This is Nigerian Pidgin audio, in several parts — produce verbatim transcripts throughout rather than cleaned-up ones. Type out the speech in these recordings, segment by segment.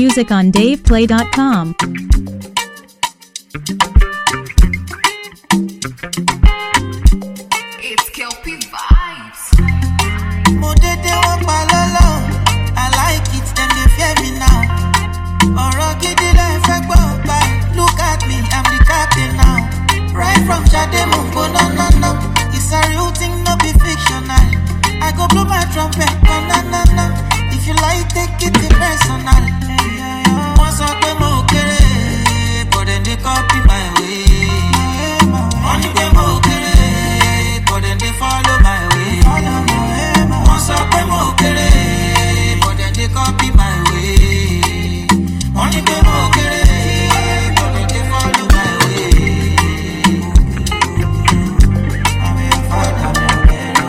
music on dave play dot com. It's Kelpie Vibes. Modede won pa lolo, I like it, them they fear me now. Ọ̀rọ̀ gidi lẹ fẹ́ gbọ́ báyìí, look at me, I'm the captain now. Right from Shademo, go no no no, it's a real thing, no be fictional. I go blow my trumpet, no no no no, if you like take it personal. Wọ́n sọ pé mo kéré, but then they copy my way. Wọ́n ní pé mo kéré, but then they follow my way. Wọ́n sọ pé mo kéré, but then they copy my way. Wọ́n ní pé mo kéré, but then they follow my way. I'm your father, my hero.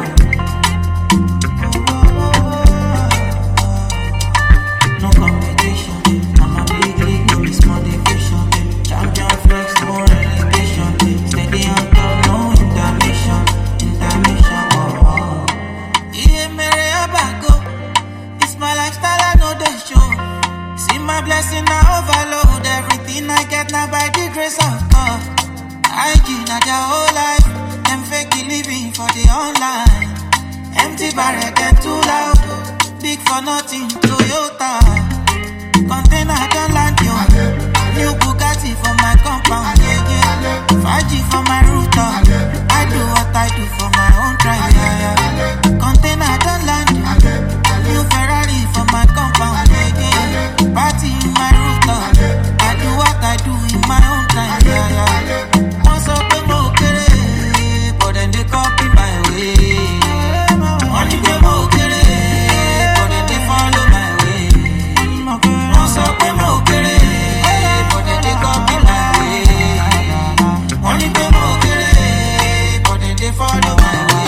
No competition, I'm a big league, no miss motivation. Champion flex, no relegation. Steady on top, no intermission, intermission. Oh, oh. Yeah, mere abago. It's my lifestyle, I know the show. See my blessing, I overload. Everything I get now by the grace of God. I give not their whole life. Them fake living for the online. Empty barrel, get too loud. Big for nothing, Toyota. Container don't land you. New Bugatti for my compound. Yeah, yeah. five G for my router. I do what I do for my own drive. Yeah, yeah. Container don't land you. New Ferrari for my compound. Yeah, yeah. Party in my router. I do what I do in my own time. Yeah, yeah. Once up in Mokere, but then they copy my way. Only they Mokere, but then they follow my way. Once up in Mokere, but then they copy my way. Only they Mokere, but then they follow my way.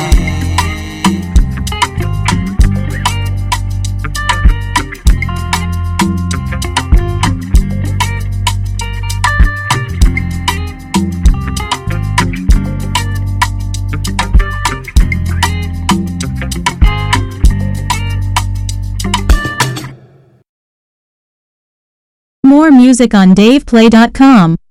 More music on dave play dot com.